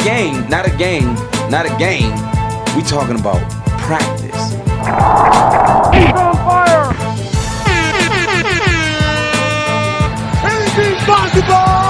game, not a game, not a game. We talking about practice. He's on fire! Anything's possible!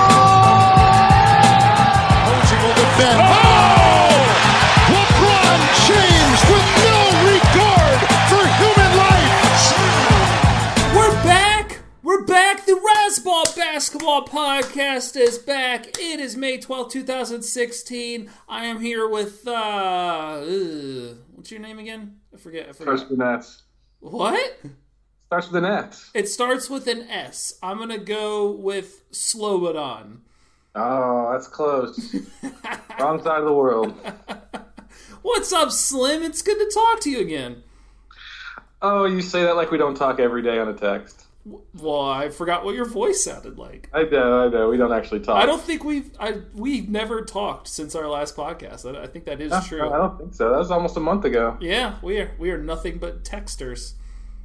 Coaching will defend. Oh! LeBron James with no regard for human life. We're back! We're back! The Razzball Basketball Podcast is back. It is May 12th, 2016. I am here with, what's your name again? I forget. Starts with an S. What? Starts with an S. It starts with an S. I'm going to go with Slobodan. Oh, that's close. Wrong side of the world. What's up, Slim? It's good to talk to you again. Oh, you say that like we don't talk every day on a text. Well, I forgot what your voice sounded like. I know. We don't actually talk. I don't think we've never talked since our last podcast. I think that is true. I don't think so. That was almost a month ago. Yeah, we are nothing but texters.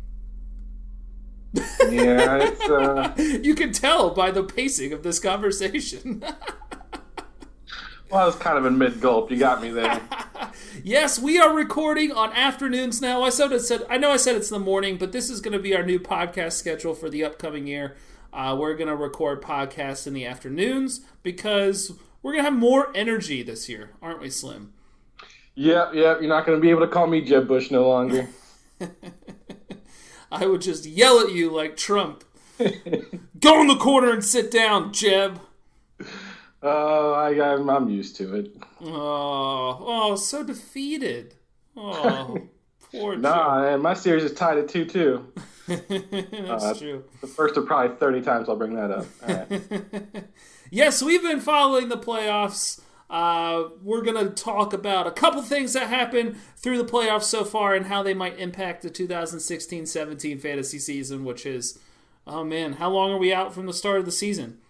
Yeah, it's You can tell by the pacing of this conversation. Well, I was kind of in mid-gulp. You got me there. Yes, we are recording on afternoons now. I know I said it's the morning, but this is going to be our new podcast schedule for the upcoming year. We're going to record podcasts in the afternoons because we're going to have more energy this year, aren't we, Slim? Yep. You're not going to be able to call me Jeb Bush no longer. I would just yell at you like Trump. Go in the corner and sit down, Jeb. Oh, I'm used to it. Oh, so defeated. Oh, poor Jeb. Nah, man, my series is tied at 2-2. That's true. The first of probably 30 times I'll bring that up. All right. Yes, we've been following the playoffs. We're going to talk about a couple things that happened through the playoffs so far and how they might impact the 2016-17 fantasy season, which is, oh man, how long are we out from the start of the season?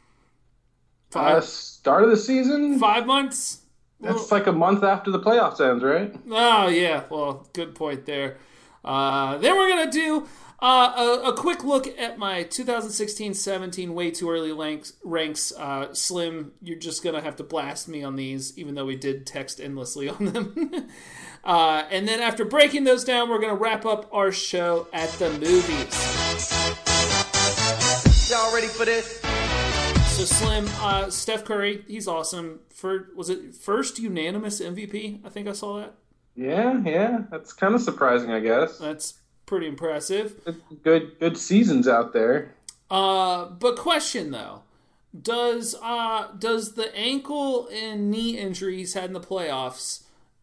Start of the season? 5 months? That's like a month after the playoffs ends, right? Oh, yeah. Well, good point there. Then we're going to do a quick look at my 2016-17 way too early ranks. Slim, you're just going to have to blast me on these, even though we did text endlessly on them. And then after breaking those down, we're going to wrap up our show at the movies. Y'all ready for this? So Slim, Steph Curry, he's awesome. Was it first unanimous MVP? I think I saw that. Yeah. That's kind of surprising, I guess. That's pretty impressive. Good seasons out there. But question though, does the ankle and knee injuries had in the playoffs,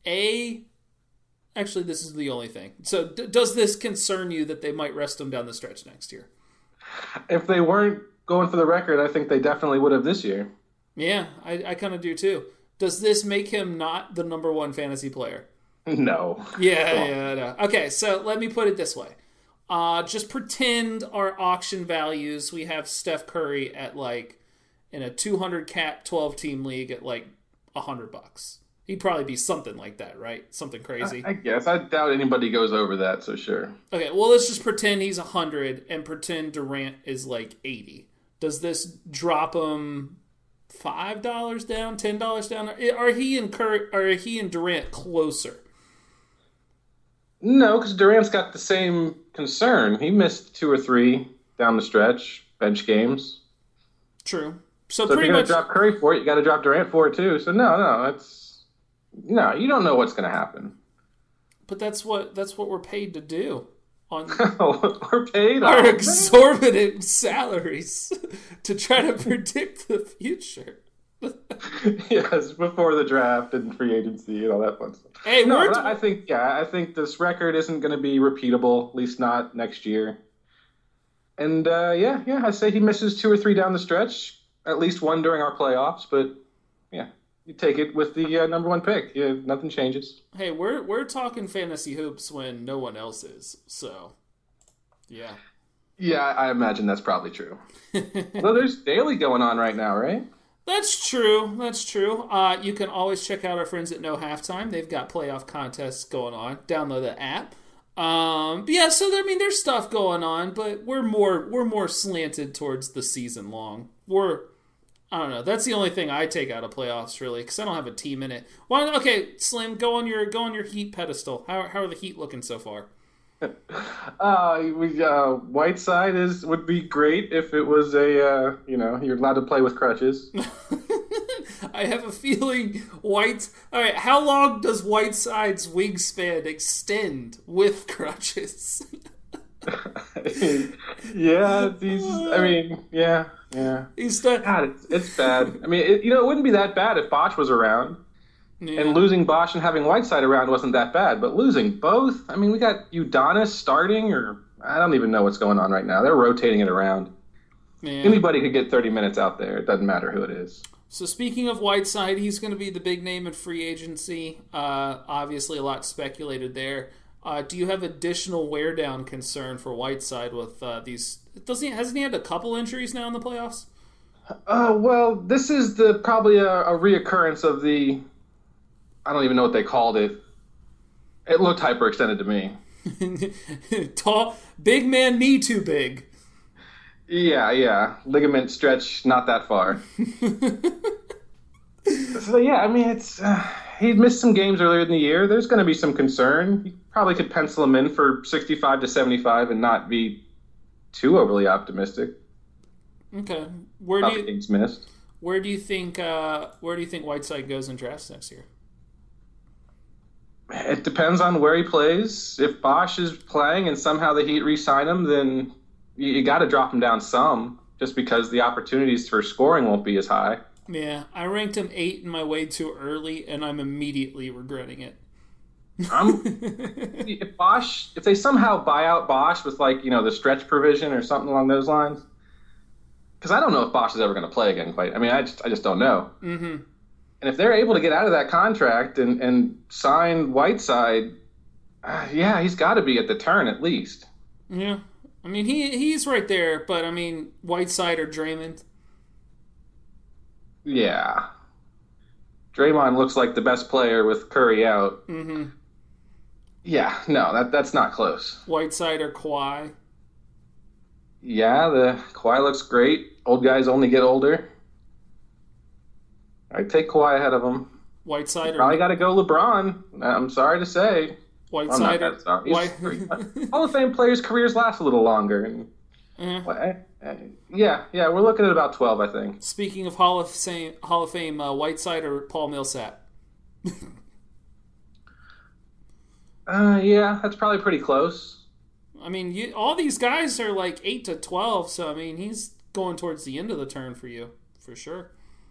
actually this is the only thing. So does this concern you that they might rest him down the stretch next year? If they weren't going for the record, I think they definitely would have this year. Yeah, I kind of do too. Does this make him not the number one fantasy player? No. Yeah, no. Okay, so let me put it this way. Just pretend our auction values, we have Steph Curry at like, in a 200 cap 12 team league at like $100. He'd probably be something like that, right? Something crazy. I guess. I doubt anybody goes over that, so sure. Okay, well, let's just pretend he's 100 and pretend Durant is like 80. Does this drop him $5 down, $10 down? Are he and Durant closer? No, because Durant's got the same concern. He missed 2 or 3 down the stretch, bench games. True. So if pretty you're going much to drop Curry for it, you got to drop Durant for it too. So no, you don't know what's going to happen. But that's what we're paid to do. We're paid our exorbitant salaries to try to predict the future. Yes, before the draft and free agency and all that fun stuff. Hey, I think this record isn't going to be repeatable, at least not next year. And I say he misses 2 or 3 down the stretch, at least 1 during our playoffs. But yeah, you take it with the number 1 pick. Yeah, nothing changes. Hey, we're talking fantasy hoops when no one else is. So, yeah. Yeah, I imagine that's probably true. Well, there's daily going on right now, right? That's true. You can always check out our friends at No Halftime. They've got playoff contests going on. Download the app. So there's stuff going on, but we're more slanted towards the season long. I don't know. That's the only thing I take out of playoffs, really, because I don't have a team in it. Okay, Slim, go on your Heat pedestal. How are the Heat looking so far? Whiteside would be great if it was a you're allowed to play with crutches. I have a feeling All right, how long does Whiteside's wingspan extend with crutches? Yeah. He's done. God, it's bad. I mean, it wouldn't be that bad if Bosch was around. Yeah. And losing Bosch and having Whiteside around wasn't that bad, but losing both, I mean, we got Udonis starting, or I don't even know what's going on right now. They're rotating it around. Yeah. Anybody could get 30 minutes out there. It doesn't matter who it is. So speaking of Whiteside, he's going to be the big name in free agency. Obviously, a lot speculated there. Do you have additional wear down concern for Whiteside with these? Hasn't he had a couple injuries now in the playoffs? Well, this is probably a reoccurrence of the. I don't even know what they called it. It looked hyperextended to me. Tall, big man, knee too big. Yeah. Ligament stretch not that far. So, yeah, I mean, it's he missed some games earlier in the year. There's going to be some concern. You probably could pencil him in for 65 to 75 and not be too overly optimistic. Okay. Games missed. Where do you think Whiteside goes in drafts next year? It depends on where he plays. If Bosch is playing and somehow the Heat re-sign him, then you got to drop him down some, just because the opportunities for scoring won't be as high. Yeah, I ranked him 8 in my way too early, and I'm immediately regretting it. If they somehow buy out Bosch with the stretch provision or something along those lines, because I don't know if Bosch is ever going to play again. I just don't know. Mm-hmm. And if they're able to get out of that contract and sign Whiteside, he's got to be at the turn at least. Yeah, I mean he's right there, but I mean Whiteside or Draymond. Yeah, Draymond looks like the best player with Curry out. Mm-hmm. Yeah, no, that's not close. Whiteside or Kawhi. Yeah, the Kawhi looks great. Old guys only get older. I'd take Kawhi ahead of him. Whiteside or... Probably got to go LeBron. I'm sorry to say. Whiteside or... Hall of Fame players' careers last a little longer. And... Yeah, we're looking at about 12, I think. Speaking of Hall of Fame, Whiteside or Paul Millsap? Yeah, that's probably pretty close. I mean, all these guys are like 8 to 12, so I mean, he's going towards the end of the turn for you, for sure.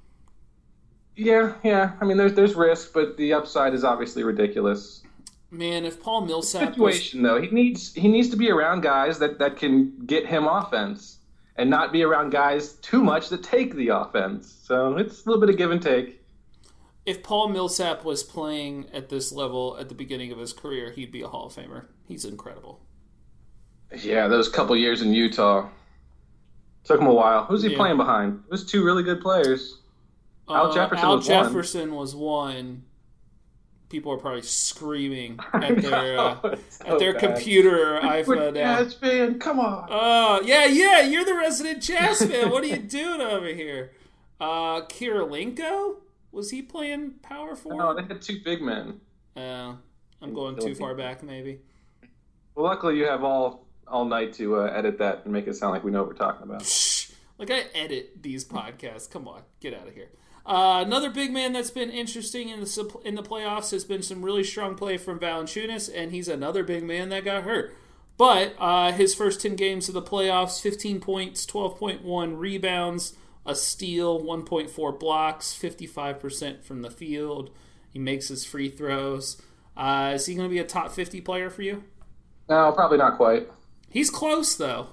Yeah. I mean, there's risk, but the upside is obviously ridiculous. Man, if Paul Millsap situation though, he needs to be around guys that can get him offense, and not be around guys too much that take the offense. So it's a little bit of give and take. If Paul Millsap was playing at this level at the beginning of his career, he'd be a Hall of Famer. He's incredible. Yeah, those couple years in Utah took him a while. Who's he playing behind? It was 2 really good players. Al Jefferson was one. People are probably screaming at their computer or iPhone. Jazz fan, come on! Yeah, you're the resident Jazz fan. What are you doing over here? Kirilenko, was he playing power forward? No, they had 2 big men. I'm going too far back, maybe. Well, luckily you have all night to edit that and make it sound like we know what we're talking about. Shh. Like I edit these podcasts. Come on, get out of here. Another big man that's been interesting in the playoffs has been some really strong play from Valanciunas, and he's another big man that got hurt. But his first 10 games of the playoffs, 15 points, 12.1 rebounds, a steal, 1.4 blocks, 55% from the field. He makes his free throws. Is he going to be a top 50 player for you? No, probably not quite. He's close, though.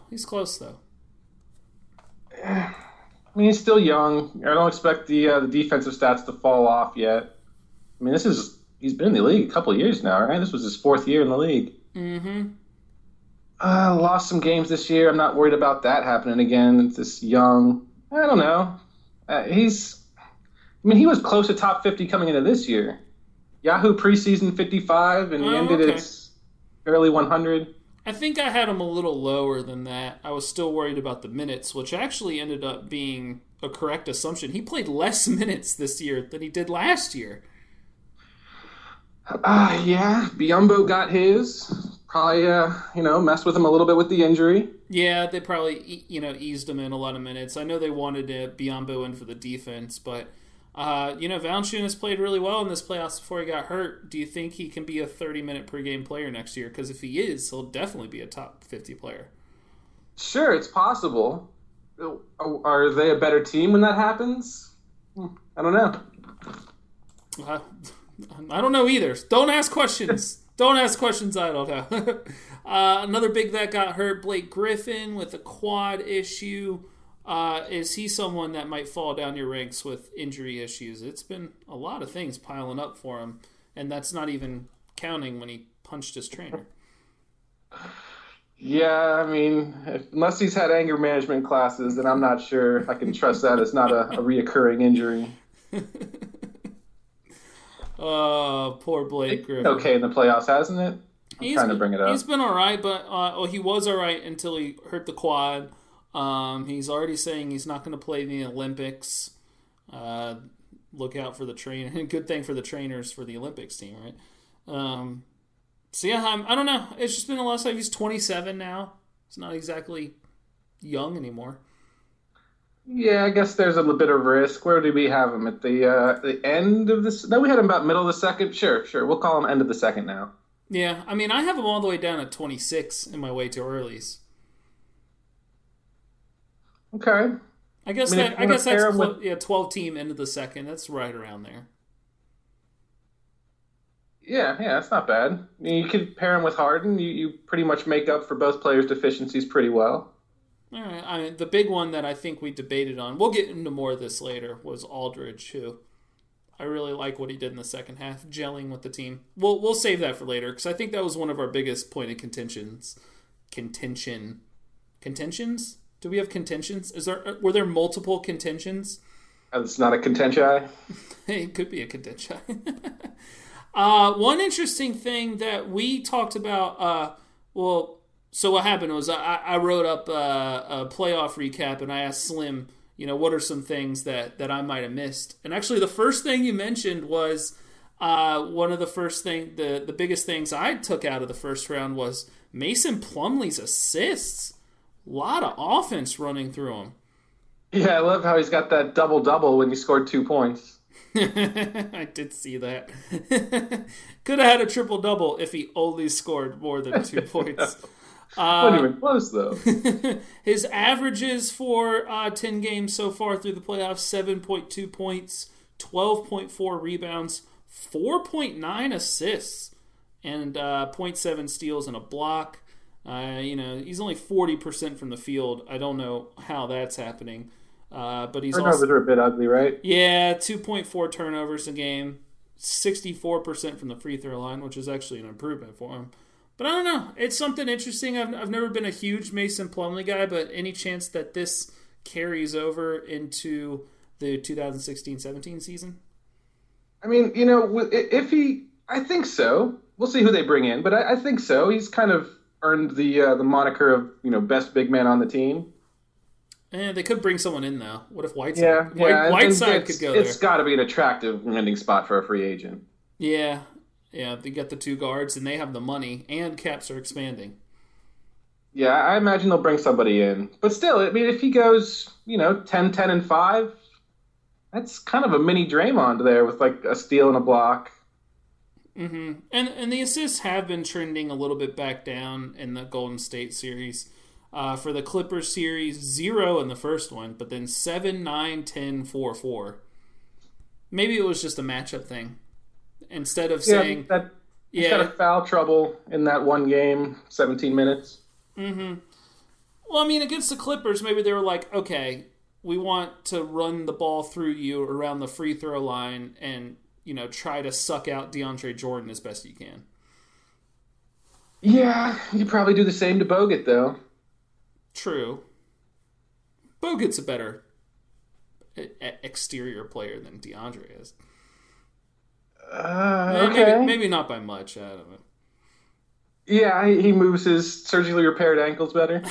I mean, he's still young. I don't expect the defensive stats to fall off yet. I mean, he's been in the league a couple of years now, right? This was his 4th year in the league. Mm-hmm. Lost some games this year. I'm not worried about that happening again. It's this young. I don't know. He was close to top 50 coming into this year. Yahoo preseason 55, and he ended its early 100. I think I had him a little lower than that. I was still worried about the minutes, which actually ended up being a correct assumption. He played less minutes this year than he did last year. Yeah, Biyombo got his. Probably, messed with him a little bit with the injury. Yeah, they probably, eased him in a lot of minutes. I know they wanted Biyombo in for the defense, but, Valanciunas played really well in this playoffs before he got hurt. Do you think he can be a 30-minute per game player next year? Because if he is, he'll definitely be a top 50 player. Sure, it's possible. Are they a better team when that happens? I don't know. I don't know either. Don't ask questions. Don't ask questions I don't know. Another big that got hurt, Blake Griffin with a quad issue. Is he someone that might fall down your ranks with injury issues? It's been a lot of things piling up for him, and that's not even counting when he punched his trainer. Yeah, I mean, unless he's had anger management classes, then I'm not sure I can trust that as not a reoccurring injury. Oh, poor Blake Griffin. Okay in the playoffs, hasn't it? I'm trying to bring it up. He's been all right, but he was all right until he hurt the quad. He's already saying he's not going to play in the Olympics. Look out for the train. Good thing for the trainers for the Olympics team, right? So yeah, I don't know. It's just been a lot of time. He's 27 now. He's not exactly young anymore. Yeah, I guess there's a little bit of risk. Where do we have him? At the end of this? No, we had him about middle of the second. Sure. We'll call him end of the second now. Yeah, I mean, I have him all the way down at 26 in my way to earlies. Okay. I guess that's 12 team end of the second. That's right around there. Yeah, that's not bad. I mean, you could pair him with Harden. You pretty much make up for both players' deficiencies pretty well. All right. I mean, the big one that I think we debated on, we'll get into more of this later, was Aldridge, who I really like what he did in the second half, gelling with the team. We'll save that for later, because I think that was one of our biggest point of contentions. Contentions? Do we have contentions? Were there multiple contentions? It's not a contention. It could be a contention. One interesting thing that we talked about, so what happened was I wrote up a playoff recap, and I asked Slim, what are some things that I might have missed? And actually, the first thing you mentioned was one of the first thing, the biggest things I took out of the first round was Mason Plumlee's assists. A lot of offense running through him. Yeah, I love how he's got that double-double when he scored 2 points. I did see that. Could have had a triple-double if he only scored more than 2 points. Wasn't even close, though. His averages for 10 games so far through the playoffs, 7.2 points, 12.4 rebounds, 4.9 assists, and 0.7 steals and a block. He's only 40% from the field. I don't know how that's happening. But he's turnovers are a bit ugly, right? Yeah, 2.4 turnovers a game, 64% from the free throw line, which is actually an improvement for him. But I don't know. It's something interesting. I've never been a huge Mason Plumlee guy, but any chance that this carries over into the 2016-17 season? I mean, I think so. We'll see who they bring in, but I think so. He's kind of earned the moniker of, best big man on the team. And they could bring someone in, though. What if Whiteside? Whiteside could go there. It's got to be an attractive landing spot for a free agent. Yeah, they got the 2 guards, and they have the money, and caps are expanding. Yeah, I imagine they'll bring somebody in. But still, I mean, if he goes, 10, 10, and 5, that's kind of a mini Draymond there with, like, a steal and a block. Mm-hmm. And the assists have been trending a little bit back down in the Golden State series. For the Clippers series, 0 in the first one, but then 7, 9, 10, 4, 4. Maybe it was just a matchup thing. Instead of saying... He's got a foul trouble in that one game, 17 minutes. Mm-hmm. Well, I mean, against the Clippers, maybe they were like, okay, we want to run the ball through you around the free throw line and, try to suck out DeAndre Jordan as best you can. Yeah, you probably do the same to Bogut, though. True. Bogut's a better exterior player than DeAndre is. Okay. Maybe not by much. I don't know. Yeah, he moves his surgically repaired ankles better.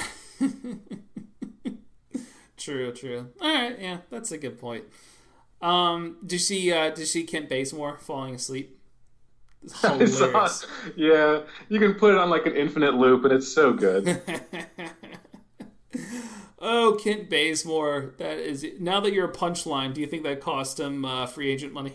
True, true. All right, yeah, that's a good point. Did you see Kent Bazemore falling asleep? It's I saw, hilarious. yeah, you can put it on like an infinite loop, and it's so good. Oh, Kent Bazemore. That is now that you're a punchline. Do you think that cost him free agent money?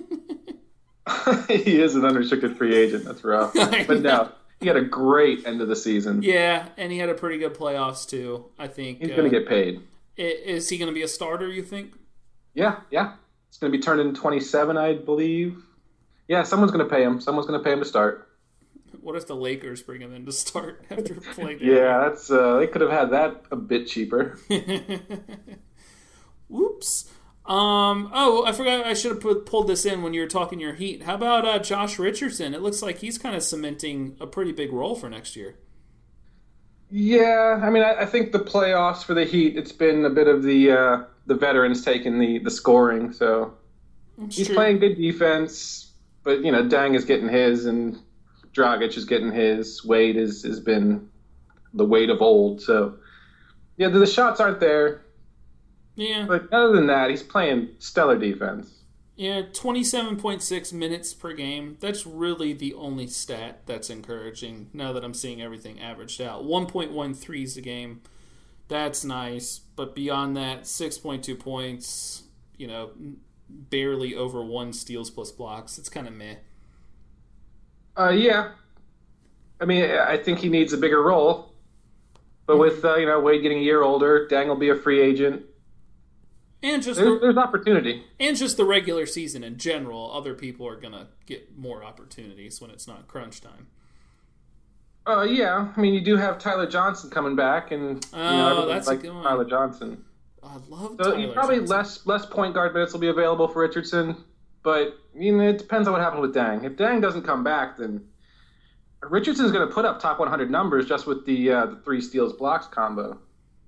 He is an unrestricted free agent. That's rough. But no, he had a great end of the season. Yeah, and he had a pretty good playoffs too. I think He's going to get paid. Is he going to be a starter? You think? Yeah. It's going to be turned in 27, I believe. Yeah, someone's going to pay him. Someone's going to pay him to start. What if the Lakers bring him in to start after playing? Yeah, that's they could have had that a bit cheaper. Whoops. Oh, I forgot. I should have pulled this in when you were talking your Heat. How about Josh Richardson? It looks like he's kind of cementing a pretty big role for next year. Yeah, I mean, I think the playoffs for the Heat, it's been a bit of the veterans taking the scoring. So he's playing good defense, but Dang is getting his, and Dragic is getting his. Wade has been the Wade of old. So yeah, the shots aren't there. Yeah. But other than that, he's playing stellar defense. Yeah, 27.6 minutes per game. That's really the only stat that's encouraging now that I'm seeing everything averaged out. 1.1 threes a game. That's nice. But beyond that, 6.2 points, barely over 1 steals plus blocks. It's kind of meh. Yeah. I mean, I think he needs a bigger role. But with, Wade getting a year older, Dang will be a free agent. And just there's opportunity. And just the regular season in general, other people are going to get more opportunities when it's not crunch time. Yeah. I mean, you do have Tyler Johnson coming back, and that's like a good one. Tyler Johnson. I love So Tyler probably Johnson. less point guard minutes will be available for Richardson, but it depends on what happens with Dang. If Dang doesn't come back, then Richardson's going to put up top 100 numbers just with the 3 steals blocks combo.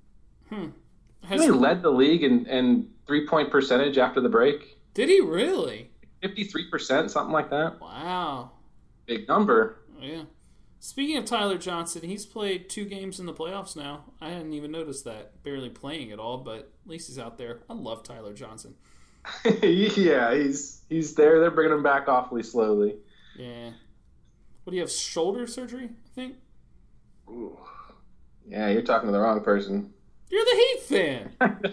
He led the league in 3-point percentage after the break. Did he really? 53%, something like that. Wow. Big number. Yeah. Speaking of Tyler Johnson, he's played 2 games in the playoffs now. I hadn't even noticed that. Barely playing at all, but at least he's out there. I love Tyler Johnson. Yeah, he's there. They're bringing him back awfully slowly. Yeah. What do you have, shoulder surgery, I think? Ooh. Yeah, you're talking to the wrong person. You're the Heat fan.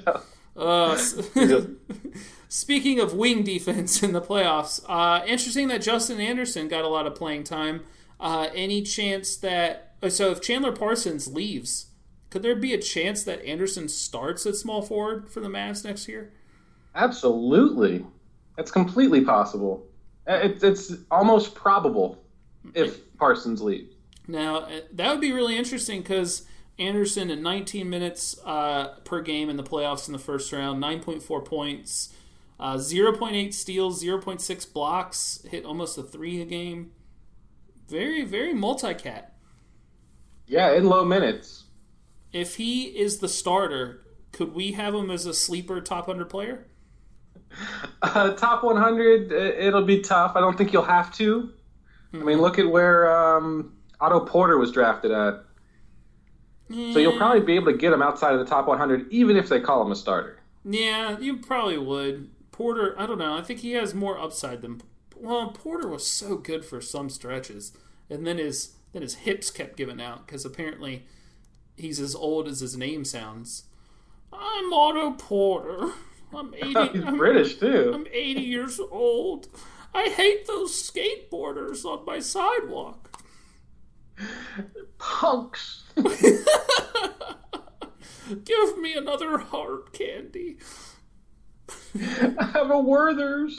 I know. Speaking of wing defense in the playoffs, interesting that Justin Anderson got a lot of playing time. Any chance that... So if Chandler Parsons leaves, could there be a chance that Anderson starts at small forward for the Mavs next year? Absolutely. That's completely possible. It's almost probable if Parsons leaves. Now, that would be really interesting because Anderson in 19 minutes per game in the playoffs in the first round, 9.4 points, 0.8 steals, 0.6 blocks, hit almost a 3 a game. Very, very multi-cat. Yeah, in low minutes. If he is the starter, could we have him as a sleeper top 100 player? Top 100, it'll be tough. I don't think you'll have to. I mean, look at where Otto Porter was drafted at. So you'll probably be able to get him outside of the top 100, even if they call him a starter. Yeah, you probably would. Porter, I don't know. I think he has more upside than... Well, Porter was so good for some stretches. And then his hips kept giving out because apparently he's as old as his name sounds. I'm Otto Porter. I'm 80. He's British, too. I'm 80 years old. I hate those skateboarders on my sidewalk. Punks. Give me another hard candy. I have a Werther's.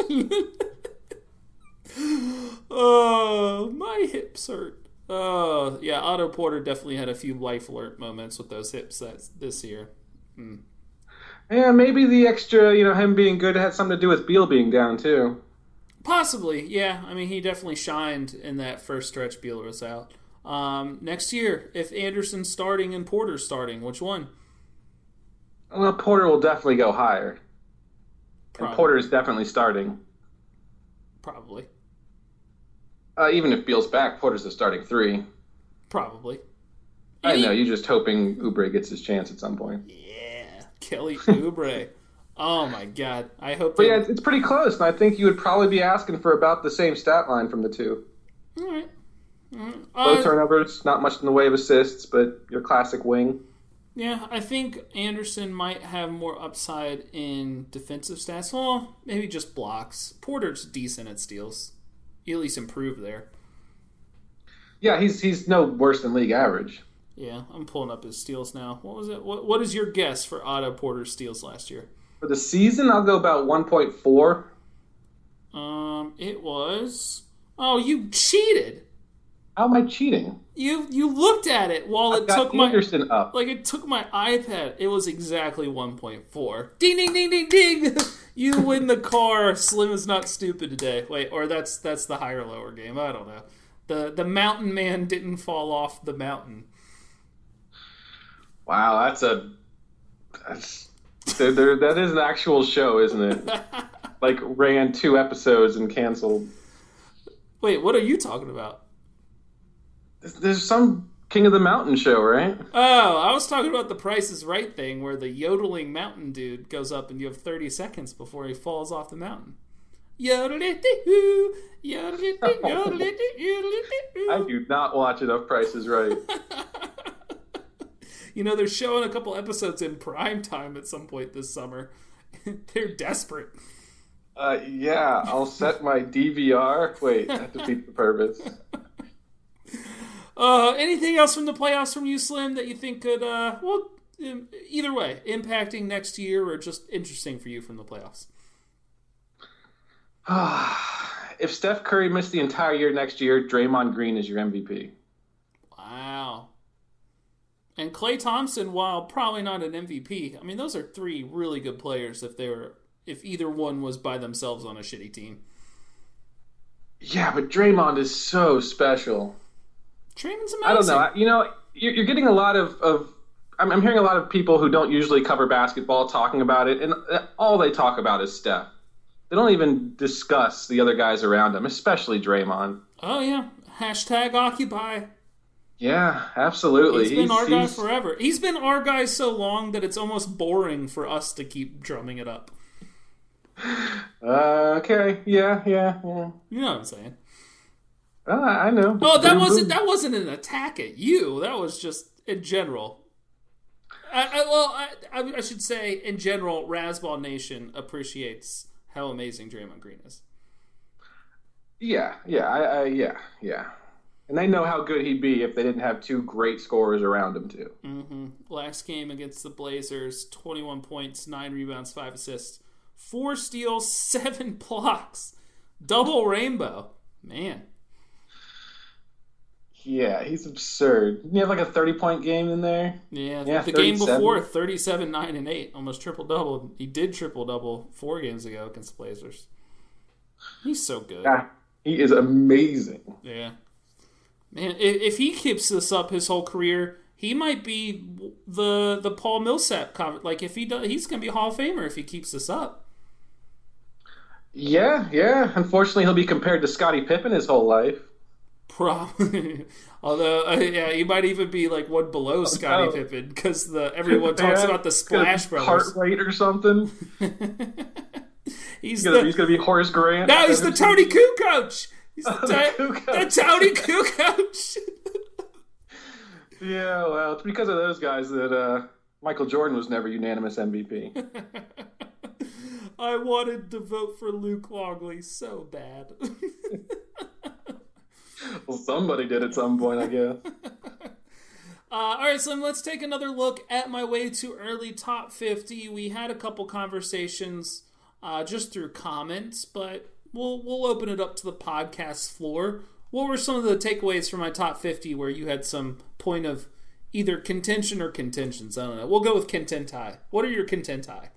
Oh, my hips hurt. Oh, yeah, Otto Porter definitely had a few life alert moments with those hips this year. Yeah, maybe the extra, him being good had something to do with Beal being down, too. Possibly, yeah. I mean, he definitely shined in that first stretch Beal was out. Next year, if Anderson's starting and Porter's starting, which one? Well, Porter will definitely go higher. Probably. And Porter is definitely starting. Probably. Even if Beal's back, Porter's the starting 3. Probably. I know, you're just hoping Oubre gets his chance at some point. Yeah, Kelly Oubre. Oh my God! I hope. But yeah, it's pretty close, and I think you would probably be asking for about the same stat line from the two. All right. Low turnovers, not much in the way of assists, but your classic wing. Yeah, I think Anderson might have more upside in defensive stats. Well, maybe just blocks. Porter's decent at steals. He at least improved there. Yeah, he's no worse than league average. Yeah, I'm pulling up his steals now. What was it? What is your guess for Otto Porter's steals last year? For the season, I'll go about 1.4. It was. Oh, you cheated. How am I cheating? You looked at it while it took Anderson up. Like it took my iPad. It was exactly 1.4. Ding ding ding ding ding. You win the car. Slim is not stupid today. Wait, or that's the higher lower game. I don't know. The mountain man didn't fall off the mountain. Wow, that is an actual show, isn't it? Like ran 2 episodes and canceled. Wait, what are you talking about? There's some King of the Mountain show, right? Oh, I was talking about the Price is Right thing where the yodeling mountain dude goes up and you have 30 seconds before he falls off the mountain. Yodelity-hoo, yodelity, yodelity, yodelity-hoo. I do not watch enough Price is Right. You know, they're showing a couple episodes in prime time at some point this summer. They're desperate. Yeah, I'll set my DVR. Wait, that defeats the purpose. Anything else from the playoffs from you, Slim, that you think could, either way, impacting next year or just interesting for you from the playoffs? If Steph Curry missed the entire year next year, Draymond Green is your MVP. Wow. And Klay Thompson, while probably not an MVP, I mean, those are 3 really good players if either one was by themselves on a shitty team. Yeah, but Draymond is so special. Draymond's amazing. I don't know. You know, you're getting a lot of I'm hearing a lot of people who don't usually cover basketball talking about it, and all they talk about is Steph. They don't even discuss the other guys around him, especially Draymond. Oh, yeah. Hashtag Occupy. Yeah, absolutely. He's been our guy forever. He's been our guy so long that it's almost boring for us to keep drumming it up. Okay. Yeah. You know what I'm saying? I know. Oh, that wasn't an attack at you. That was just in general. I should say in general, Razzball Nation appreciates how amazing Draymond Green is. Yeah. And they know how good he'd be if they didn't have 2 great scorers around him, too. Mm-hmm. Last game against the Blazers, 21 points, 9 rebounds, 5 assists, 4 steals, 7 blocks. Double rainbow. Man. Yeah, he's absurd. Didn't he have like a 30-point game in there? Yeah, the game before, 37, 9, and 8. Almost triple-double. He did triple-double 4 games ago against the Blazers. He's so good. Yeah, he is amazing. Yeah. Man, if he keeps this up his whole career, he might be the Paul Millsap. Like, if he does, he's going to be a Hall of Famer if he keeps this up. Yeah. Unfortunately, he'll be compared to Scottie Pippen his whole life. Probably. Although, he might even be like one below Scottie Pippen because everyone talks about the Splash Brothers. Heart rate or something. He's going to be Horace Grant. No, he's the Tony Kukoc. He's the Tony Kukoc. Yeah, well, it's because of those guys that Michael Jordan was never unanimous MVP. I wanted to vote for Luke Longley so bad. Well, somebody did at some point, I guess. All right, Slim, let's take another look at my way too early top 50. We had a couple conversations just through comments, but we'll open it up to the podcast floor. What were some of the takeaways from my top 50 where you had some point of either contention or contentions? I don't know. We'll go with contenti. What are your contenti?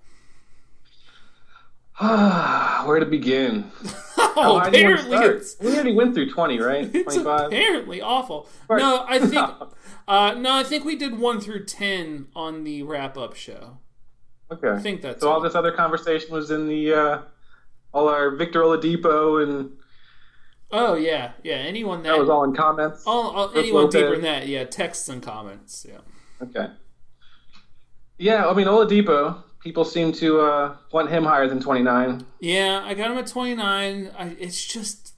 Where to begin? Apparently we already went through 20, right? It's 25? Apparently awful. Right. No, I think we did 1 through 10 on the wrap-up show. Okay. I think that's all this other conversation was in the all our Victor Oladipo and Oh yeah, yeah. Anyone That was all in comments. anyone Lopez. deeper than that, yeah. Texts and comments, yeah. Okay. Yeah, I mean Oladipo. People seem to want him higher than 29. Yeah, I got him at 29. It's just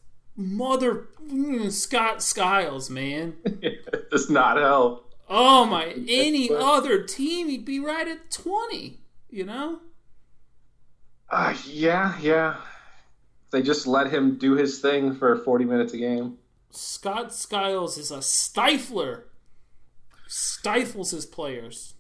Scott Skiles, man. It does not help. Oh my! Any other team, he'd be right at 20. You know? Yeah. They just let him do his thing for 40 minutes a game. Scott Skiles is a stifler. Stifles his players.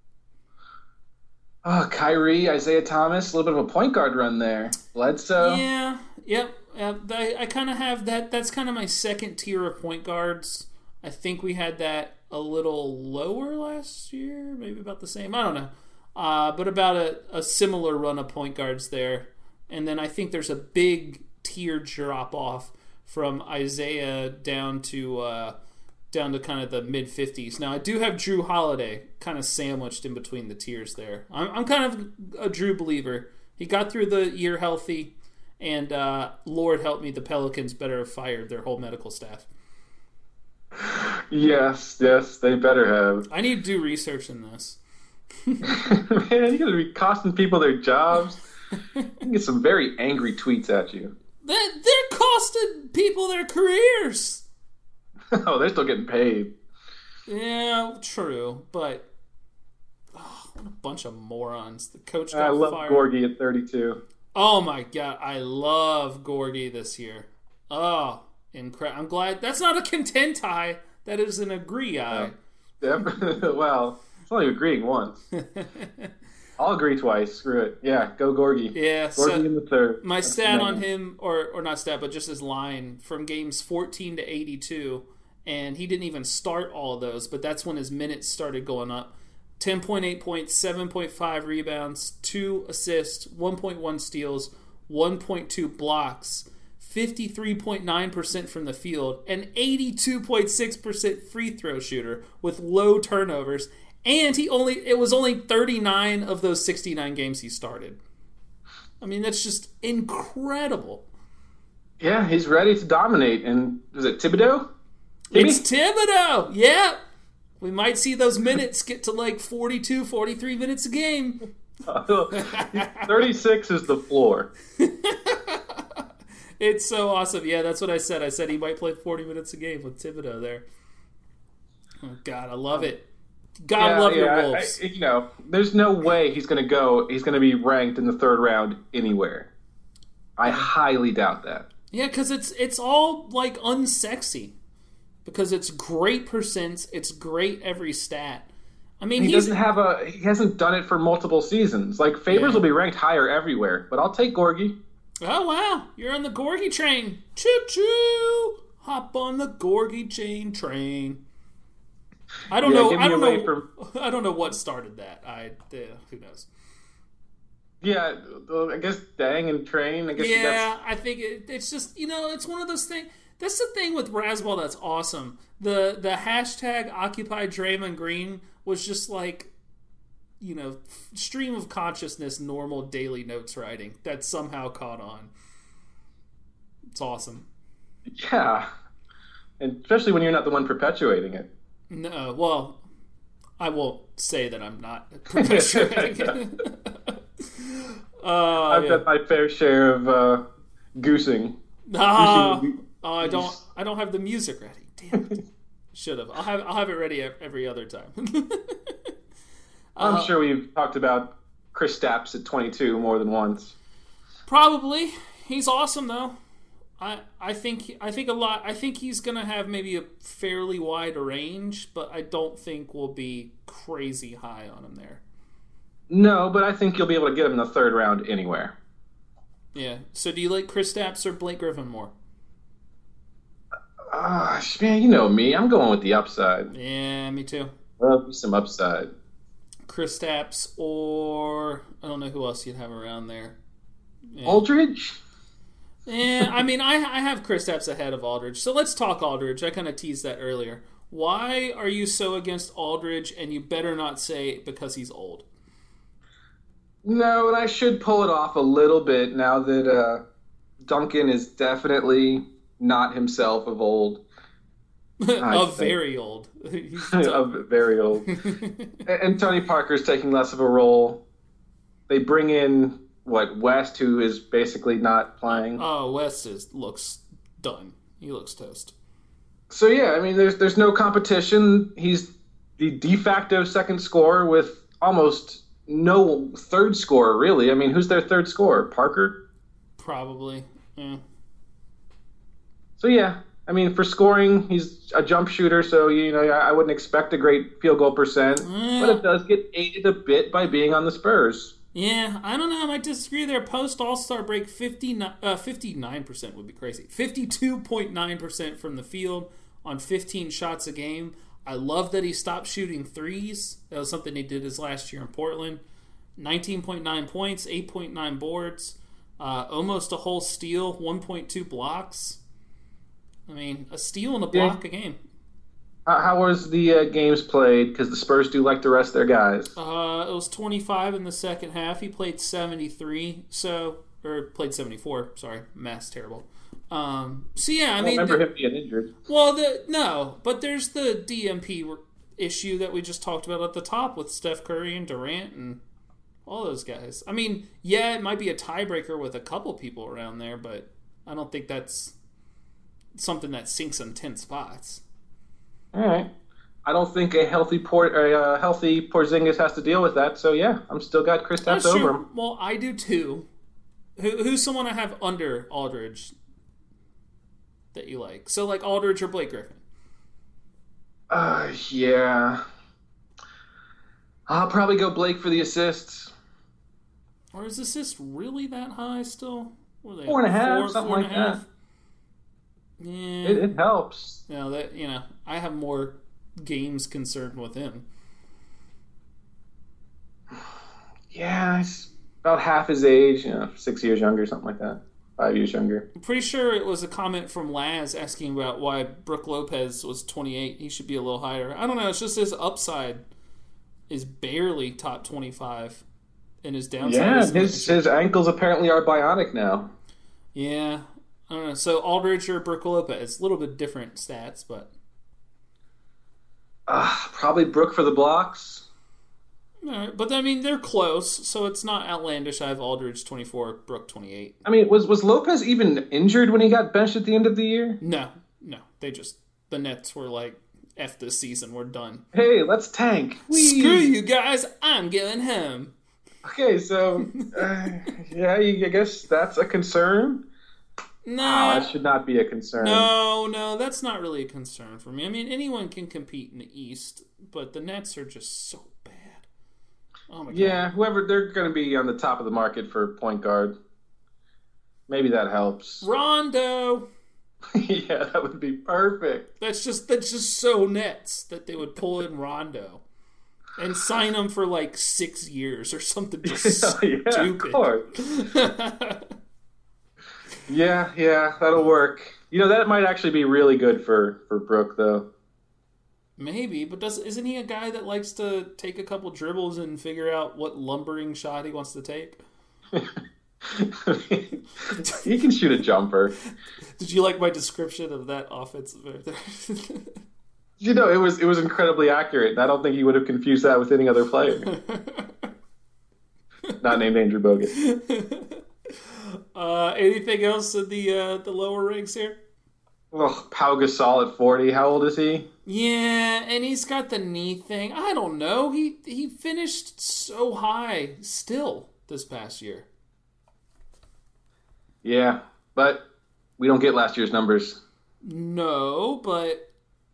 Oh, Kyrie, Isaiah Thomas, a little bit of a point guard run there. Bledsoe. Yeah, yep. I kind of have that. That's kind of my second tier of point guards. I think we had that a little lower last year, maybe about the same. I don't know. But about a similar run of point guards there. And then I think there's a big tier drop off from Isaiah down to kind of the mid 50s. Now I do have Drew Holiday kind of sandwiched in between the tiers there. I'm kind of a Drew believer. He got through the year healthy, and Lord help me, the Pelicans better have fired their whole medical staff. Yes, they better have. I need to do research in this. Man, you gotta be costing people their jobs. You can get some very angry tweets at you. They're costing people their careers. Oh, they're still getting paid. Yeah, true, but what a bunch of morons. The coach got I love fired. Gorgie at 32. Oh my god, I love Gorgie this year. Oh, incredible. I'm glad that's not a contend tie. That is an agree eye. Well, it's only agreeing once. I'll agree twice. Screw it. Yeah, go Gorgie. Yeah, Gorgie in the third. My stat on him, or not stat, but just his line from games 14 to 82, and he didn't even start all of those, but that's when his minutes started going up. 10.8 points, 7.5 rebounds, 2 assists, 1.1 steals, 1.2 blocks, 53.9% from the field, and 82.6% free throw shooter with low turnovers. And it was only 39 of those 69 games he started. I mean, that's just incredible. Yeah, he's ready to dominate. And is it Thibodeau? It's Thibodeau. Yeah. We might see those minutes get to like 42, 43 minutes a game. 36 is the floor. It's so awesome. Yeah, that's what I said. I said he might play 40 minutes a game with Thibodeau there. Oh, God, I love it. God love your Wolves. There's no way he's going to be ranked in the third round anywhere. I highly doubt that. Yeah, because it's all like unsexy. Because it's great percents, it's great every stat. I mean, he hasn't done it for multiple seasons. Like Favors will be ranked higher everywhere, but I'll take Gorgie. Oh wow, you're on the Gorgie train. Choo choo. Hop on the Gorgie train. I don't know. I don't know what started that. Who knows? Yeah, I guess Dang and Train. I think it's just it's one of those things. That's the thing with Razzball that's awesome. The hashtag Occupy Draymond Green was just like, stream of consciousness, normal daily notes writing that somehow caught on. It's awesome. Yeah, and especially when you're not the one perpetuating it. No, well, I won't say that I'm not perpetuating it. I've got my fair share of goosing. I don't have the music ready. Damn it. Should have. I'll have it ready every other time. I'm sure we've talked about Chris Stapps at 22 more than once. Probably. He's awesome though. I think a lot. I think he's gonna have maybe a fairly wide range, but I don't think we'll be crazy high on him there. No, but I think you'll be able to get him in the third round anywhere. Yeah. So do you like Chris Stapps or Blake Griffin more? Man, you know me. I'm going with the upside. Yeah, me too. Love some upside. Chris Stapps or I don't know who else you'd have around there. Yeah. Aldridge? Yeah, I mean, I have Chris Stapps ahead of Aldridge. So let's talk Aldridge. I kind of teased that earlier. Why are you so against Aldridge? And you better not say because he's old. No, and I should pull it off a little bit now that Duncan is definitely not himself of old. Very old. Very old. And Tony Parker's taking less of a role. They bring in, West, who is basically not playing. Oh, West looks done. He looks toast. So, yeah, I mean, there's no competition. He's the de facto second scorer with almost no third scorer, really. I mean, who's their third scorer? Parker? Probably, yeah. So, yeah, I mean, for scoring, he's a jump shooter, so, I wouldn't expect a great field goal percent. But it does get aided a bit by being on the Spurs. Yeah, I don't know. I might disagree there. Post All-Star break, 59% would be crazy. 52.9% from the field on 15 shots a game. I love that he stopped shooting threes. That was something he did his last year in Portland. 19.9 points, 8.9 boards, almost a whole steal, 1.2 blocks. I mean, a steal and a block a game. How was the games played? Because the Spurs do like to rest their guys. It was 25 in the second half. He played 73, played 74. Sorry, math's terrible. So yeah, I mean, remember him being injured. Well, but there's the DMP issue that we just talked about at the top with Steph Curry and Durant and all those guys. I mean, yeah, it might be a tiebreaker with a couple people around there, but I don't think that's something that sinks in 10 spots. All right. I don't think a healthy Porzingis has to deal with that. So yeah, I'm still got Kristaps over him. Well, I do too. Who's someone I have under Aldridge that you like? So like Aldridge or Blake Griffin? Yeah. I'll probably go Blake for the assists. Or is assist really that high still? What are they? 4.5, something like that. Yeah, it helps. I have more games concerned with him. Yeah, he's about half his age. 6 years younger, something like that. 5 years younger. I'm pretty sure it was a comment from Laz asking about why Brook Lopez was 28. He should be a little higher. I don't know. It's just his upside is barely top 25, and his downside. Yeah, his ankles apparently are bionic now. Yeah. I don't know. So Aldridge or Brook Lopez, a little bit different stats, but probably Brook for the blocks. All right, but I mean they're close, so it's not outlandish. I have Aldridge 24, Brook 28. I mean, was Lopez even injured when he got benched at the end of the year? No. The Nets were like, F this season, we're done. Hey, let's tank. Whee! Screw you guys, I'm going home. Okay, so yeah, I guess that's a concern. No, that should not be a concern. No, that's not really a concern for me. I mean, anyone can compete in the East, but the Nets are just so bad. Oh my God. Yeah, they're going to be on the top of the market for point guard. Maybe that helps. Rondo. Yeah, that would be perfect. That's just so Nets that they would pull in Rondo and sign him for like 6 years or something just stupid. Of course. Yeah, that'll work. That might actually be really good for Brook, though. Maybe, but isn't he a guy that likes to take a couple dribbles and figure out what lumbering shot he wants to take? He can shoot a jumper. Did you like my description of that offensive? It was incredibly accurate. I don't think he would have confused that with any other player. Not named Andrew Bogut. Anything else in the lower ranks here? Oh, Pau Gasol at 40. How old is he? Yeah, and he's got the knee thing. I don't know. He finished so high still this past year. Yeah, but we don't get last year's numbers. No, but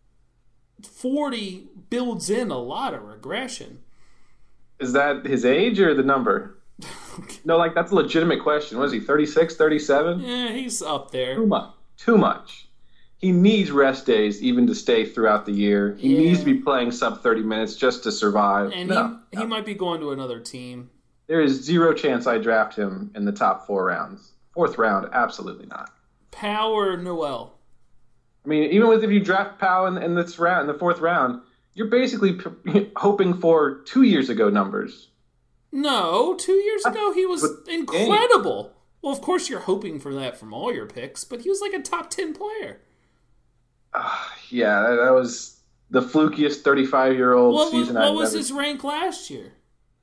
40 builds in a lot of regression. Is that his age or the number? No, that's a legitimate question. What is he, 36, 37? Yeah, he's up there. Too much. He needs rest days even to stay throughout the year. He needs to be playing sub 30 minutes just to survive. And he might be going to another team. There is zero chance I draft him in the top 4 rounds. 4th round, absolutely not. Pau or Noel? I mean, even if you draft Pau in this round, in the 4th round, you're basically hoping for 2 years ago numbers. No, 2 years ago he was incredible. Well, of course you're hoping for that from all your picks, but he was like a top 10 player. Yeah, that was the flukiest 35-year-old season I've ever. What was his rank last year?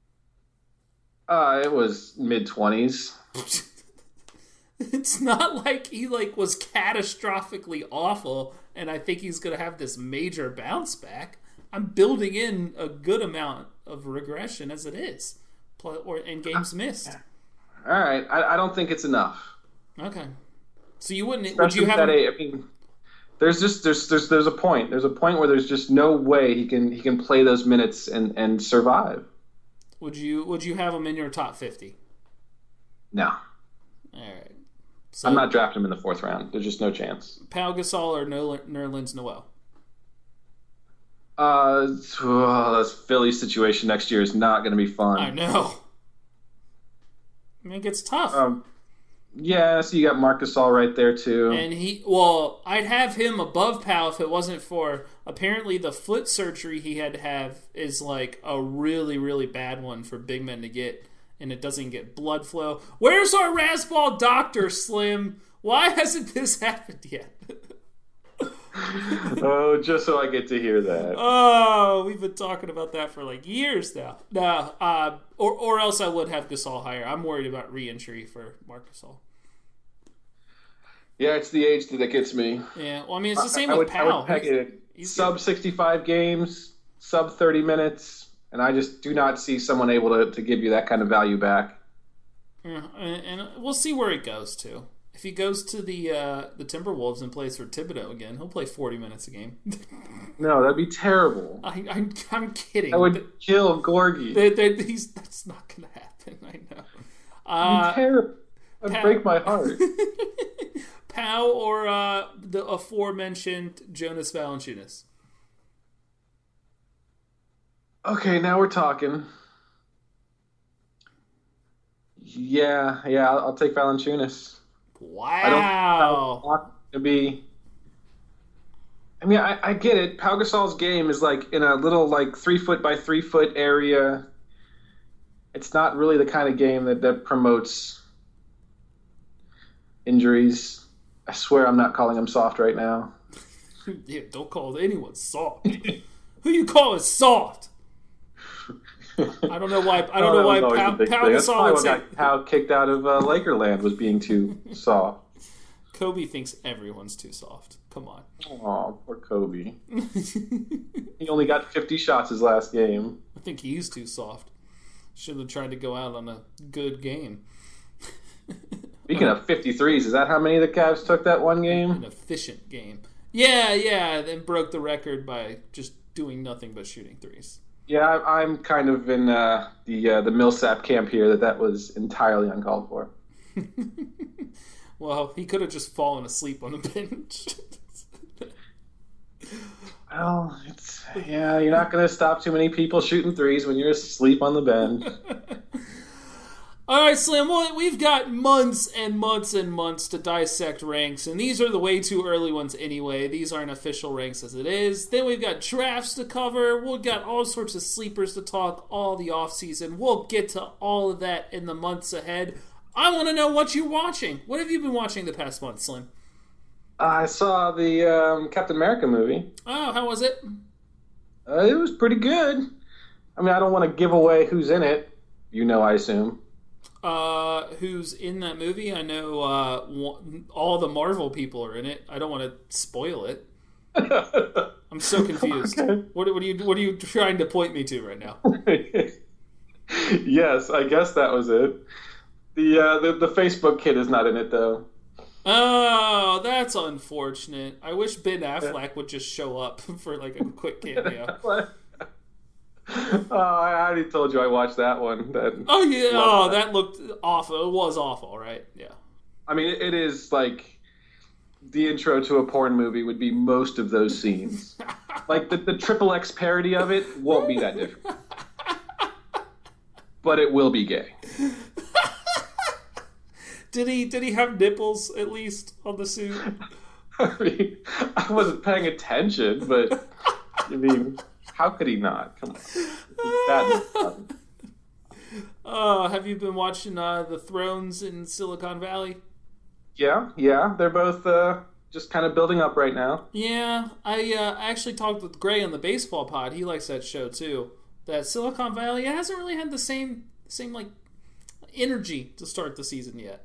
It was mid-20s. It's not like he was catastrophically awful, and I think he's going to have this major bounce back. I'm building in a good amount of regression as it is, and games missed. All right, I don't think it's enough. Okay, so you wouldn't? Especially would you have? I mean, there's a point. There's a point where there's just no way he can play those minutes and survive. Would you have him in your top 50? No. All right. So, I'm not drafting him in the 4th round. There's just no chance. Pau Gasol or Nerlens Noel? This Philly situation next year is not going to be fun. I know. I mean, it gets tough. Yeah, so you got Marc Gasol right there too. And I'd have him above Pau if it wasn't for apparently the foot surgery he had to have is like a really, really bad one for big men to get, and it doesn't get blood flow. Where's our Razzball doctor, Slim? Why hasn't this happened yet? Oh, just so I get to hear that. Oh, we've been talking about that for like years now. No, or else I would have Gasol higher. I'm worried about re-entry for Marc Gasol. Yeah, it's the age that gets me. Yeah, well, I mean, it's the same with Pau. I would peg it sub 65 games, sub 30 minutes, and I just do not see someone able to give you that kind of value back. Yeah, and we'll see where it goes to. If he goes to the Timberwolves and plays for Thibodeau again, he'll play 40 minutes a game. No, that'd be terrible. I'm kidding. That would kill Gorgie. That's not going to happen. I know. That'd be terrible. That'd break my heart. Pau or the aforementioned Jonas Valanciunas? Okay, now we're talking. Yeah, I'll take Valanciunas. Wow. I don't want to be. I mean, I get it. Pau Gasol's game is like in a little 3 foot by 3 foot area. It's not really the kind of game that promotes injuries. I swear I'm not calling him soft right now. Yeah, don't call anyone soft. Who you call is soft? I don't know why. I don't know why Pau Gasol would say. Pau kicked out of Lakerland was being too soft. Kobe thinks everyone's too soft. Come on. Oh, poor Kobe. He only got 50 shots his last game. I think he's too soft. Should have tried to go out on a good game. Speaking of 53s, is that how many the Cavs took that one game? An efficient game. Yeah. Then broke the record by just doing nothing but shooting threes. Yeah, I'm kind of in the Millsap camp here that was entirely uncalled for. Well, he could have just fallen asleep on the bench. Well, you're not going to stop too many people shooting threes when you're asleep on the bench. All right, Slim, well, we've got months and months and months to dissect ranks, and these are the way too early ones anyway. These aren't official ranks as it is. Then we've got drafts to cover. We've got all sorts of sleepers to talk all the offseason. We'll get to all of that in the months ahead. I want to know what you're watching. What have you been watching the past month, Slim? I saw the Captain America movie. Oh, how was it? It was pretty good. I mean, I don't want to give away who's in it. I assume. Who's in that movie? I know all the Marvel people are in it. I don't want to spoil it. I'm so confused. Okay. What are you trying to point me to right now? Yes, I guess that was it. The Facebook kid is not in it though. Oh, that's unfortunate. I wish Ben Affleck would just show up for like a quick cameo. Oh, I already told you I watched that one. That looked awful. It was awful, right? Yeah. I mean, it is like the intro to a porn movie would be most of those scenes. Like the Triple X parody of it won't be that different. But it will be gay. Did he have nipples at least on the suit? I mean, I wasn't paying attention, but I mean, how could he not? Come on. Have you been watching The Thrones in Silicon Valley? Yeah, they're both just kind of building up right now. Yeah, I actually talked with Gray on the baseball pod. He likes that show too. That Silicon Valley hasn't really had the same like energy to start the season yet.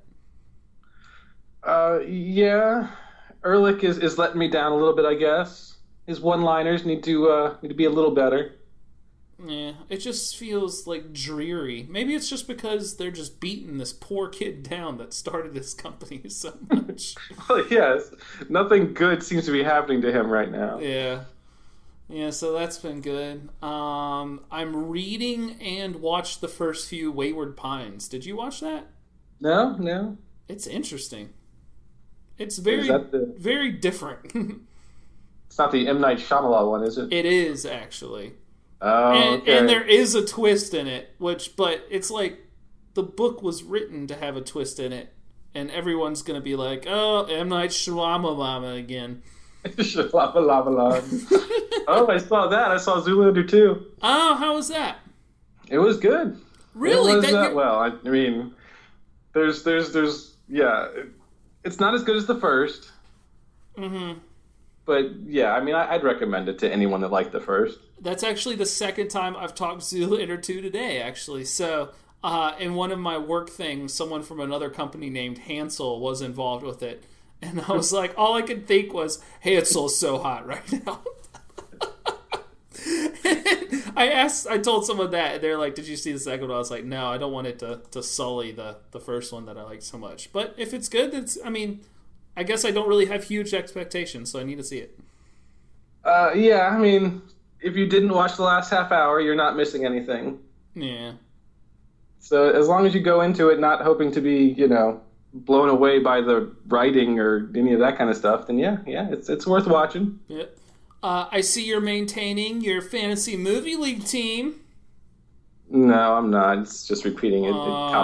Yeah, Ehrlich is letting me down a little bit, I guess. His one-liners need to be a little better. Yeah, it just feels like dreary. Maybe it's just because they're just beating this poor kid down that started this company so much. Well, yes, nothing good seems to be happening to him right now. Yeah, so that's been good. I'm reading and watched the first few Wayward Pines. Did you watch that? No. It's interesting. It's very, very different. It's not the M. Night Shyamalan one, is it? It is, actually. Oh, okay. And there is a twist in it, but it's like the book was written to have a twist in it, and everyone's going to be like, oh, M. Night Shyamalan again. Oh, I saw that. I saw Zoolander too. Oh, how was that? It was good. Really? It was, well, I mean, there's yeah, it's not as good as the first. Mm-hmm. But yeah, I mean, I'd recommend it to anyone that liked the first. That's actually the second time I've talked Zoolander 2 today, actually. So, in one of my work things, someone from another company named Hansel was involved with it. And I was like, all I could think was, Hansel's so hot right now. I told someone that, and they're like, did you see the second one? I was like, no, I don't want it to sully the first one that I liked so much. But if it's good, I guess I don't really have huge expectations, so I need to see it. Yeah, I mean, if you didn't watch the last half hour, you're not missing anything. Yeah. So as long as you go into it not hoping to be, blown away by the writing or any of that kind of stuff, then yeah, it's worth watching. Yeah. I see you're maintaining your fantasy movie league team. No, I'm not. It's just repeating it.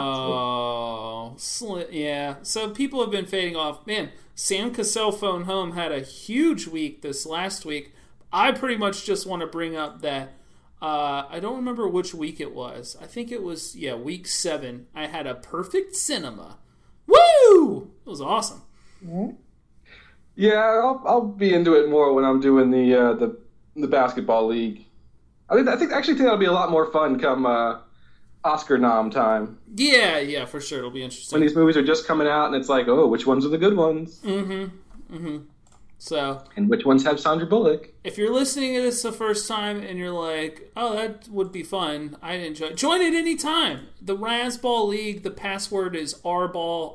Yeah. So people have been fading off. Man, Sam Cassell Phone Home had a huge week this last week. I pretty much just want to bring up that I don't remember which week it was. I think it was, week 7. I had a perfect cinema. Woo! It was awesome. Mm-hmm. Yeah, I'll be into it more when I'm doing the basketball league. I think that'll be a lot more fun come Oscar nom time. Yeah, for sure. It'll be interesting. When these movies are just coming out and it's like, oh, which ones are the good ones? Mm-hmm. So, and which ones have Sandra Bullock? If you're listening to this the first time and you're like, oh, that would be fun, I'd enjoy it. Join it anytime. The Razzball League, the password is RBALL,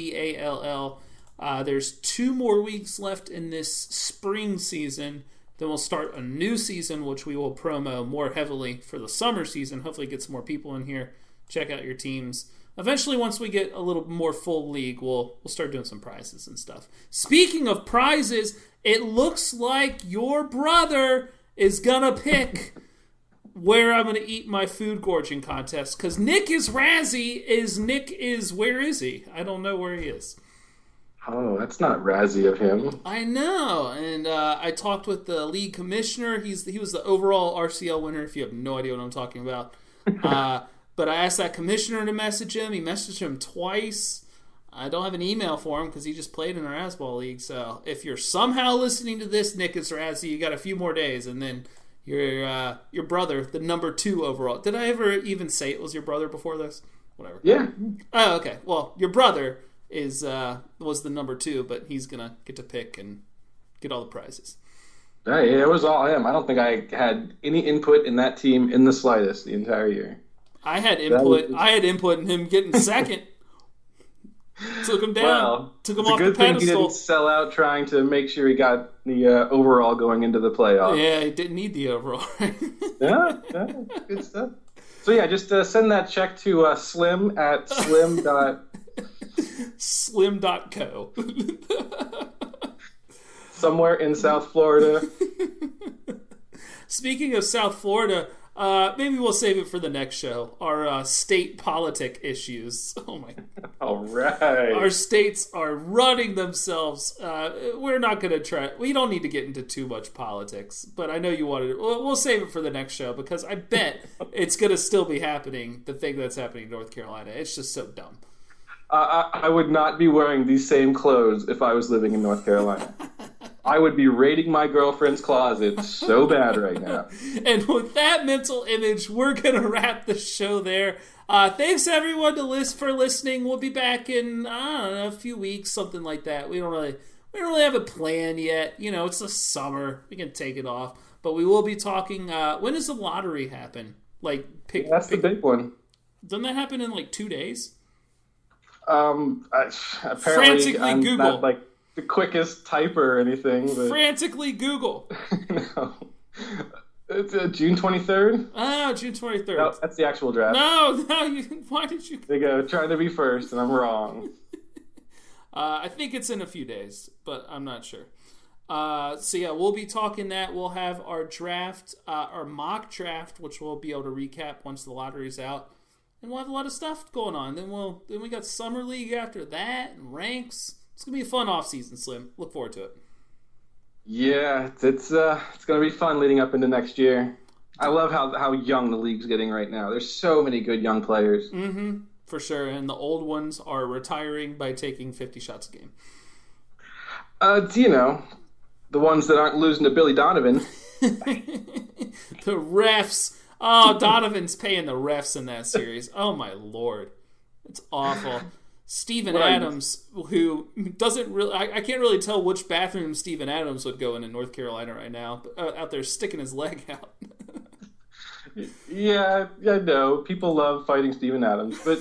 RBALL. There's 2 more weeks left in this spring season. Then we'll start a new season, which we will promo more heavily for the summer season. Hopefully get some more people in here. Check out your teams. Eventually, once we get a little more full league, we'll start doing some prizes and stuff. Speaking of prizes, it looks like your brother is going to pick where I'm going to eat my food gorging contest. Because Nick is Razzie. Where is he? I don't know where he is. Oh, that's not Razzie of him. I know, and I talked with the league commissioner. He was the overall RCL winner, if you have no idea what I'm talking about. But I asked that commissioner to message him. He messaged him twice. I don't have an email for him because he just played in our Razzball League. So if you're somehow listening to this, Nick is Razzie, you got a few more days, and then your brother, the number 2 overall. Did I ever even say it was your brother before this? Whatever. Yeah. Oh, okay. Well, your brother was the number 2, but he's gonna get to pick and get all the prizes. Hey, it was all him. I don't think I had any input in that team in the slightest the entire year. I had input in him getting second. Took him down. Well, took him it's off a good the thing pedestal. he didn't sell out trying to make sure he got the overall going into the playoffs. Yeah, he didn't need the overall. yeah, good stuff. So yeah, just send that check to Slim at slim.co. Somewhere in South Florida. Speaking of South Florida, Maybe we'll save it for the next show. Our state politic issues. Oh my God. All right. Our states are running themselves. We're not going to try. We don't need to get into too much politics, but I know you wanted it. We'll save it for the next show because I bet it's going to still be happening, the thing that's happening in North Carolina. It's just so dumb. I would not be wearing these same clothes if I was living in North Carolina. I would be raiding my girlfriend's closet so bad right now. And with that mental image, we're going to wrap the show there. Thanks everyone for listening. We'll be back in a few weeks, something like that. We don't really have a plan yet. You know, it's the summer. We can take it off. But we will be talking. When does the lottery happen? That's the big one. Doesn't that happen in 2 days? Apparently, Frantically I'm Google. not the quickest typer or anything. But... Frantically Google. No. It's June 23rd? Oh, June 23rd. No, that's the actual draft. No, why did you... They go, trying to be first, and I'm wrong. I think it's in a few days, but I'm not sure. So yeah, we'll be talking that. We'll have our draft, our mock draft, which we'll be able to recap once the lottery's out. And we'll have a lot of stuff going on. Then we got Summer League after that, and ranks. It's going to be a fun offseason, Slim. Look forward to it. Yeah, it's going to be fun leading up into next year. I love how young the league's getting right now. There's so many good young players. Mm-hmm, for sure. And the old ones are retiring by taking 50 shots a game. The ones that aren't losing to Billy Donovan. The refs. Oh, Donovan's paying the refs in that series. Oh, my Lord. It's awful. Steven Adams, who doesn't really... I can't really tell which bathroom Steven Adams would go in North Carolina right now. Out there sticking his leg out. Yeah, no. People love fighting Steven Adams, but...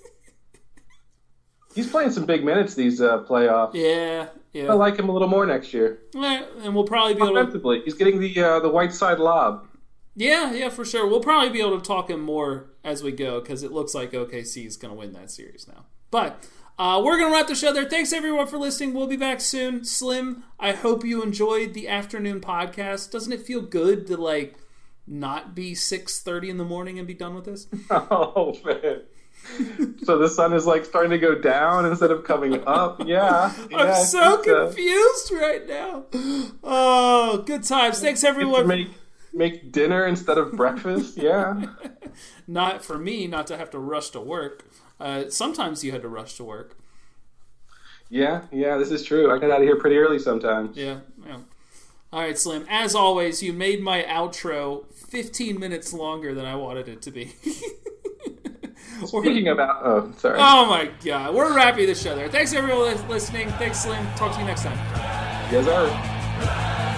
he's playing some big minutes these playoffs. Yeah. I like him a little more next year. Yeah, and we'll probably be able to... Offensively, he's getting the white side lob. Yeah, for sure. We'll probably be able to talk him more as we go because it looks like OKC is going to win that series now. But we're going to wrap the show there. Thanks, everyone, for listening. We'll be back soon. Slim, I hope you enjoyed the afternoon podcast. Doesn't it feel good to, not be 6:30 in the morning and be done with this? Oh, man. So the sun is starting to go down instead of coming up. Yeah. I'm so confused right now. Oh, good times. Thanks, everyone. Make dinner instead of breakfast. Yeah. Not for me, not to have to rush to work. Sometimes you had to rush to work. Yeah, this is true. I get out of here pretty early sometimes. Yeah. All right, Slim. As always, you made my outro 15 minutes longer than I wanted it to be. Speaking about... Oh, sorry. Oh, my God. We're wrapping the show there. Thanks, everyone, listening. Thanks, Slim. Talk to you next time. Yes, sir.